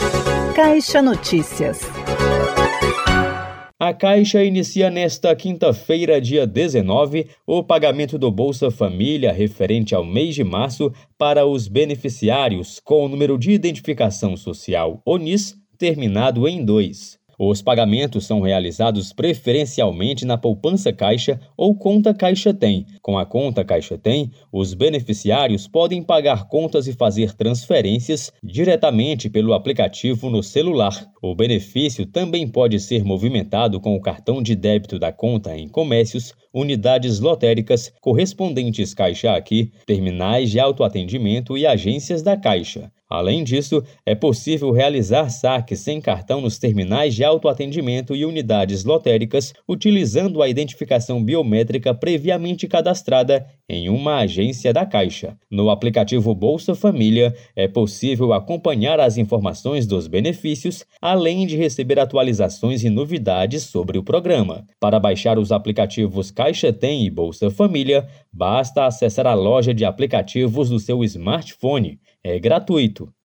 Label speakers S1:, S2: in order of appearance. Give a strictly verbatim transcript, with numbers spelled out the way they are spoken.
S1: Caixa Notícias.
S2: A Caixa inicia nesta quinta-feira, dia dezenove, o pagamento do Bolsa Família referente ao mês de março para os beneficiários com o número de identificação social O N I S terminado em dois. Os pagamentos são realizados preferencialmente na poupança Caixa ou conta Caixa Tem. Com a conta Caixa Tem, os beneficiários podem pagar contas e fazer transferências diretamente pelo aplicativo no celular. O benefício também pode ser movimentado com o cartão de débito da conta em comércios, unidades lotéricas, correspondentes Caixa Aqui, terminais de autoatendimento e agências da Caixa. Além disso, é possível realizar saques sem cartão nos terminais de autoatendimento e unidades lotéricas utilizando a identificação biométrica previamente cadastrada em uma agência da Caixa. No aplicativo Bolsa Família, é possível acompanhar as informações dos benefícios, além de receber atualizações e novidades sobre o programa. Para baixar os aplicativos Caixa Tem e Bolsa Família, basta acessar a loja de aplicativos do seu smartphone. É gratuito.